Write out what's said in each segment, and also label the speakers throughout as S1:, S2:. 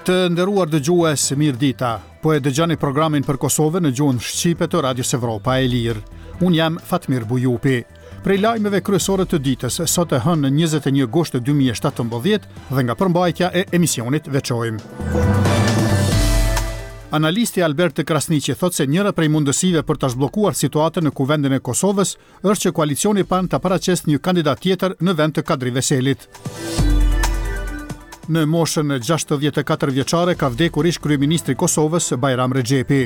S1: Të nderuar dëgjues, mirë dita. Po e dëgjoni programin për Kosovën në gjuhën shqipe të Radios Evropa e Lirë. Unë jam Fatmir Bujupi. Prej lajmeve kryesore të ditës, sot e hënë 21 gusht 2017 dhe nga përmbajtja e emisionit veçojmë. Analisti Albert Krasniqi thot se njëra prej mundësive për të zhbllokuar situatën në kuvendin e Kosovës është që koalicioni PAN të paraqesë një kandidat tjetër në vend të Kadri Veselit. Në moshën 64 vjeçare ka vdekur ish kryeministri i Kosovës Bajram Rexhepi.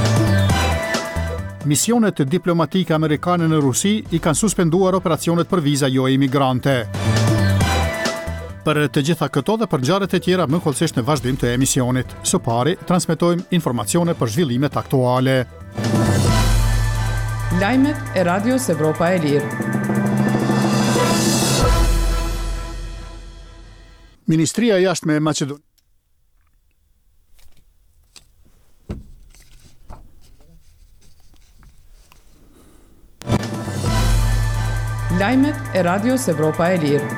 S1: Misionet diplomatike amerikane në Rusi i kanë suspenduar operacionet për viza jo imigrante. Për të gjitha këto dhe për ngjarjet e tjera më kollësisht në vazhdim të emisionit. Së pari, transmetojmë informacione për zhvillimet aktuale.
S2: Lajmet e Radios Evropa e Lirë.
S1: Ministria e Jashtme e Maqedonisë
S2: Lajmet e Radios Evropa e Lirë.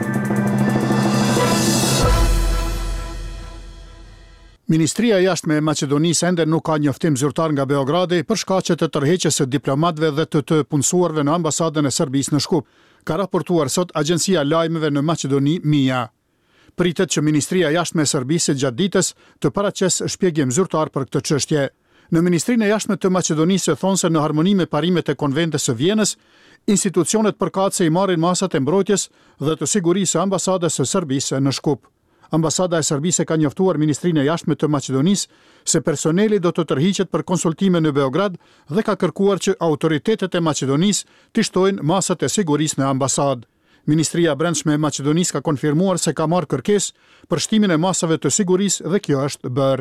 S1: Ministria e Jashtme e Maqedonisë ende nuk ka njoftim zyrtar nga Beogradi për shkaqe të tërheqjes së diplomatëve dhe të punësuarve në ambasadën e Serbisë në Shkup, ka raportuar sot Agjencia e Lajmeve në Maqedoni MIA. Pritet që Ministria e Jashtme e Serbisë gjatë ditës të paraqesë shpjegim zyrtar për këtë çështje. Në Ministrinë e Jashtme të Maqedonisë thonë se në harmoni me parimet e Konventës së Vjenës, institucionet përkatëse i marrin masat e mbrojtjes dhe të sigurisë së ambasadës së Serbisë në Shkup. Ambasada e Serbisë ka njoftuar Ministrinë e Jashtme të Maqedonisë se personeli do të tërhiqet për konsultime në Beograd dhe ka kërkuar që autoritetet e Maqedonisë të shtojnë masat e sigurisë në ambasadë. Ministria e Brendshme e Maqedonisë ka konfirmuar se ka marrë kërkesë për shtimin e masave të sigurisë dhe kjo është bërë.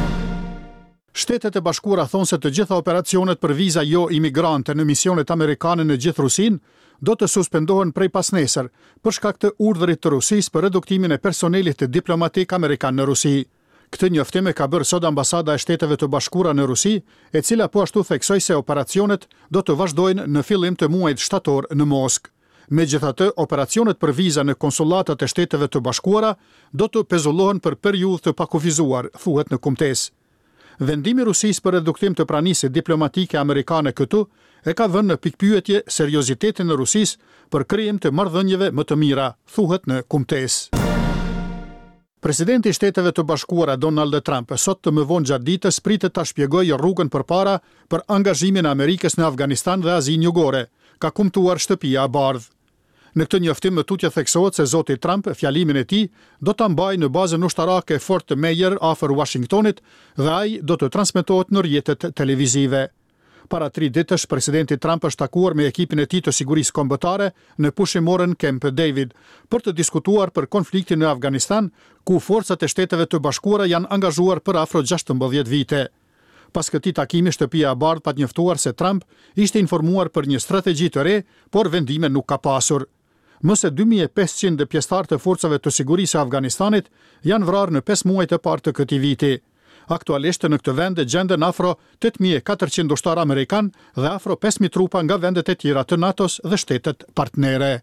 S1: Shtetet e Bashkuara thonë se të gjitha operacionet për viza jo imigrante në misionet amerikane në gjithë Rusinë do të suspendohen prej pasnesër për shkak të urdhërit të Rusisë për reduktimin e personelit diplomatik amerikan në Rusi. Këtë njoftim e ka bërë sot Ambasada e Shteteve të Bashkuara në Rusi, e cila po ashtu theksoi se operacionet do të vazhdojnë në fillim të muajit shtator në Moskë. Megjithatë, operacionet për viza në konsulatat e Shteteve të Bashkuara do të pezullohen për periudhë të pakufizuar, thuhet në kumtesë. Vendimi i Rusisë për reduktim të pranisë diplomatike amerikane këtu e ka vënë në pikpyetje seriozitetin e Rusisë për krijim të marrëdhënieve më të mira, thuhet në kumtesë. Presidenti i Shteteve të Bashkuara Donald Trump sot të më vonë gjatë ditës pritet ta shpjegojë rrugën përpara për angazhimin e Amerikës në Afganistan dhe Azinë Jugore, ka kumtuar Shtëpia e Bardhë. Në këtë njoftim më tutje theksohet se zoti Trump fjalimin e tij do ta mbajë në bazën ushtarake Fort Meyer afër Washingtonit dhe ai do të transmetohet në rrjetet televizive. Para 3 ditësh, presidenti Trump është takuar me ekipin e tij të sigurisë kombëtare në pushimorën Camp David për të diskutuar për konfliktin në Afganistan, ku forcat e Shteteve të Bashkuara janë angazhuar për afro 16 vite. Pas këtij takimi, Shtëpia e Bardhë pa njoftuar se Trump ishte informuar për një strategji të re, por vendime nuk ka pasur. Më se 2500 pjesëtarë të forcave të sigurisë së Afganistanit janë vrarë në 5 muajt e parë të këtij viti. Aktualisht në këtë vend gjenden afro 8400 ushtarë amerikan dhe afro 5000 trupa nga vendet e tjera të NATO-s dhe shtetet partnere.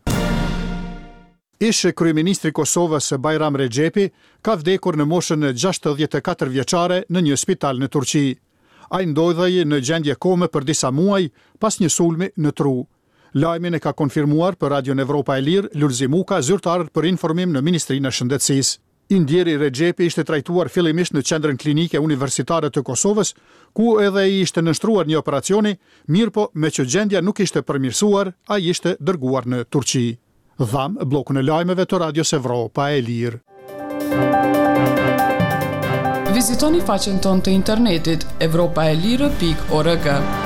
S1: Ish kryeministri i Kosovës Bajram Rexhepi ka vdekur në moshën 64 vjeçare në një spital në Turqi. Ai ndodhej në gjendje kome për disa muaj pas një sulmi në tru. Lajmin e ka konfirmuar për Radion Evropa e Lirë Lulzi Muka, zyrtar për informim në Ministrinë e Shëndetësisë. Indjeri Rexhepi ishte trajtuar fillimisht në qendrën klinike universitare të Kosovës, ku edhe i ishte nënshtruar një operacioni, mirëpo me që gjendja nuk ishte përmirësuar, ai ishte dërguar në Turqi. Dham bllokun e lajmeve të Radios Evropa e Lirë.
S2: Vizitoni faqen tonë të internetit evropaelire.org.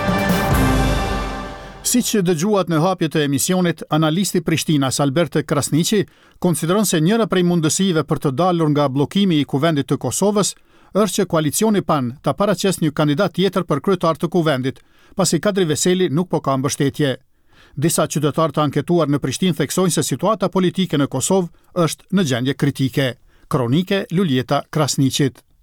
S1: Siç dëgjuat në hapje të emisionit, analisti Prishtinas Albert Krasniqi konsideron se njëra prej mundësive për të dalur nga bllokimi i kuvendit të Kosovës është që koalicioni PAN ta paraqesë një kandidat tjetër për kryetar të kuvendit, pasi Kadri Veseli nuk po ka mbështetje. Disa qytetarë të anketuar në Prishtinë theksojnë se situata politike në Kosovë është në gjendje kritike. Kronike Luljeta Krasniqit.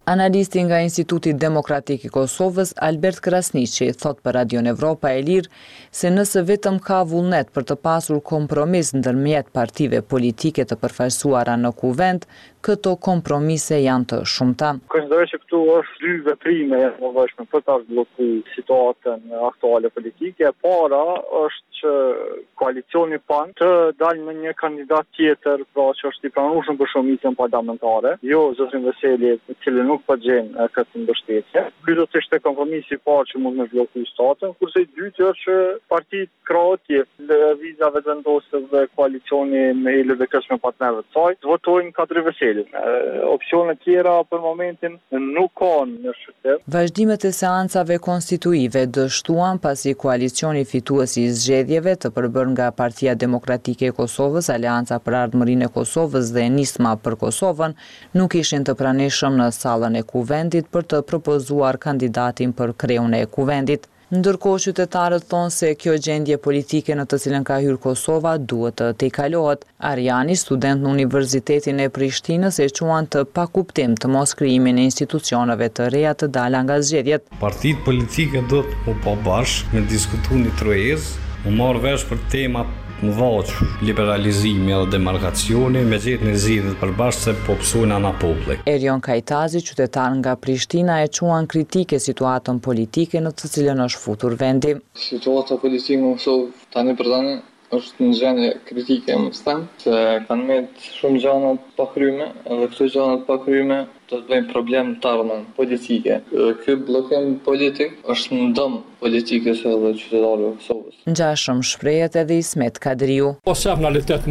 S3: Analisti nga Instituti Demokratik i Kosovës, Albert Krasniqi, thot për Radion Evropa e Lirë se nëse vetëm ka vullnet për të pasur kompromis ndërmjet partive politike të përfaqësuara në kuvend, këto kompromise janë të shumta.
S4: Konsideroj që këtu është dy veprime e nevojshme për ta zblokuar situatën aktuale politike. E para është që koalicioni PAN të dalë me një kandidat tjetër, pra që është i pranueshëm për shumicën parlamentare, jo zotrin Veseli, i cili nuk po gjen këtë mbështetje. Ky do të ishte kompromisi i parë që mund të zblokojë statën, kurse i dytë është që partitë kroatie, lëvizjave të vendosur dhe koalicioni me LDK me partnerët e saj, votojnë katër Veseli. Opsione tjera për momentin nuk kanë në shqiptar.
S3: Vazhdimet e seancave konstituive dështuan pasi koalicioni fitues i zgjedhjeve të përbërë nga Partia Demokratike e Kosovës, Aleanca për Ardhmërinë e Kosovës dhe Nisma për Kosovën nuk ishin të pranishëm në sallën e kuvendit për të propozuar kandidatin për kreun e kuvendit. Ndërkohë qytetarët thonë se kjo gjendje politike në të cilën ka hyrë Kosova duhet të tejkalohet. Arjani, student në Universitetin e Prishtinës, e quan të pakuptim të mos krijimin e institucioneve të reja të dala nga zgjedhjet.
S5: Partitë politike do të po bashkë me diskutu një trojez, u marrë vesh për temat në vaqë, liberalizimi dhe demarkacioni, me gjithë në zhidhët përbashkë se po pësujnë ana populli.
S3: Erion Kajtazi, qytetar nga Prishtina, e quan kritike situatën politike në të cilën është futur vendi.
S6: Situata politike në Kosovë tani për tani është në gjendje kritike, më them, se kanë met shumë gjëra pa kryme, edhe këto gjëra pa kryme do të bëjnë problem të ardhmen politike. Ky bllokim politik është në dëm politikës edhe qytetarëve të Kosovës.
S3: Ngjashëm shprehet edhe Ismet Kadriu.
S7: Po shef realitet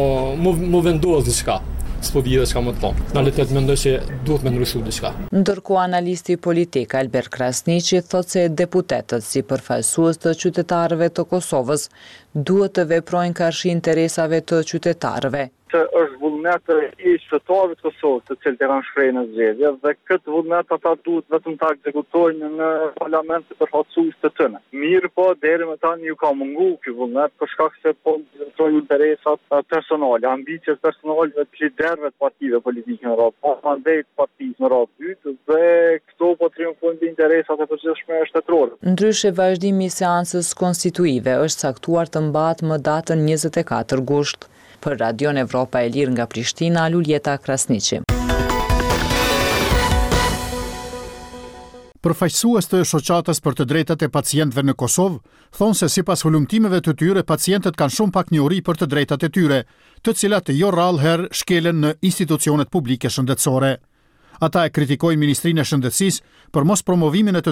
S7: mu vendos diçka. S'po di edhe çka më të thonë. Në realitet mendoj se duhet me ndryshu diçka.
S3: Ndërkohë analisti politik Albert Krasniqi thotë se deputetët si përfaqësues të qytetarëve të Kosovës duhet të veprojnë karshi interesave të qytetarëve.
S4: Është vullnet i qytetarëve të Kosovës, të cilët e kanë shprehur në zgjedhje, dhe këtë vullnet ata duhet vetëm ta ekzekutojnë në parlament të përfaqësues të tyre. Mirë po, deri më tani ju ka munguar ky vullnet për shkak se po ndërtojnë interesat personale, ambicjet personale të liderëve të partive politike në Europë, mandate partisë në Europë dytë, dhe këto po triumfojnë mbi interesat e përgjithshme shtetërore.
S3: Ndryshe, vazhdimi i seancës konstituive është caktuar të mbahet më datën 24 gusht. Për Radion Evropa e Lirë nga Prishtina, Luljeta Krasniqi.
S1: Përfaqësues të shoqatës për të drejtat e pacientëve në Kosovë thonë se sipas hulumtimeve të tyre pacientët kanë shumë pak njohuri për të drejtat e tyre, të cilat jo rrallëherë shkelen në institucionet publike shëndetësore. Ata e kritikojnë Ministrinë e Shëndetësisë për mos promovimin e të